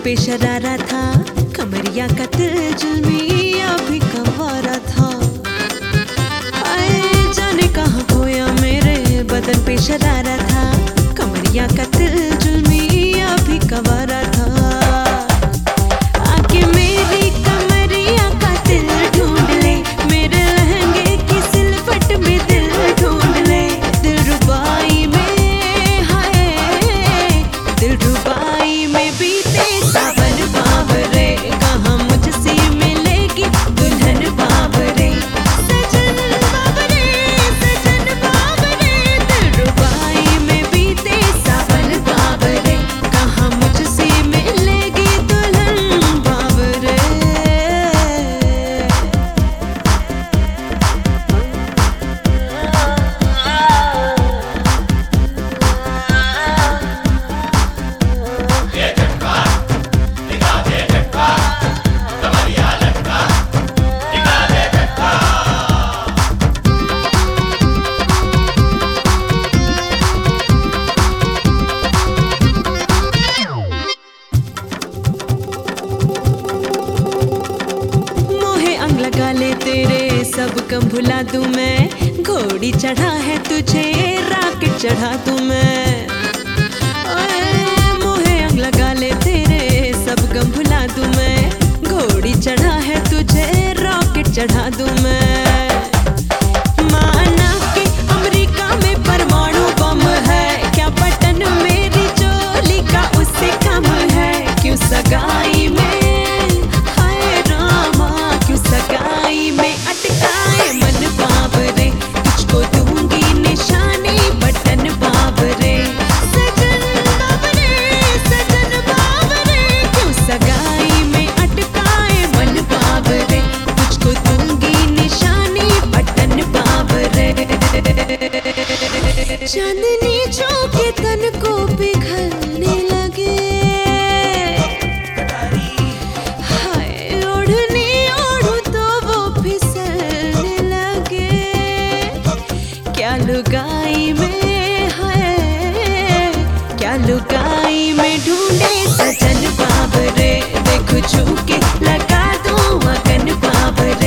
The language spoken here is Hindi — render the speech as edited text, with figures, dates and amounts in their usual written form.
पे शरारा था, कमरिया का दिल जुल्मिया भी कंवारा था। आए जाने कहाँ खोया मेरे बदन पे शरारा था, कमरिया का दिल जुल्मिया भी कंवारा था। आके मेरी कमरिया का दिल ढूंढ ले, मेरे लहंगे की सिलवट में दिल ढूंढ ले। दिलरुबाई में हाय, दिलरुबाई में बीते सावन बावरे, कहाँ मुझसे मिलेगी दुल्हन बावरे। सजन बावरे, सजन बावरे, दिलरुबाई में बीते सावन बावरे, कहाँ मुझसे मिलेगी दुल्हन बावरे। लगा ले तेरे सब कम भुला दूं मैं, घोड़ी चढ़ा है तुझे राकेट चढ़ा दूं मैं। मोहे अंग लगा ले तेरे सब गम भुला दूं मैं, घोड़ी चढ़ा है तुझे रॉकेट चढ़ा दूं मैं। माना कि अमेरिका में परमाणु बम है, क्या बटन मेरी चोली का उससे कम है। क्यों सगाई में सगाई में अटकाए मन बावरे, तुझको दूंगी निशानी बटन बावरे। सजन बावरे, सजन बावरे, क्यों सगाई में अटकाए मन बावरे, तुझको दूंगी निशानी बटन बावरे। चांदनी चौके तन को पिघलने लगे, क्या लुगाई में है, क्या लुगाई में ढूंढे सजन बावरे, देखो छू के लगा दो मगन बावरे।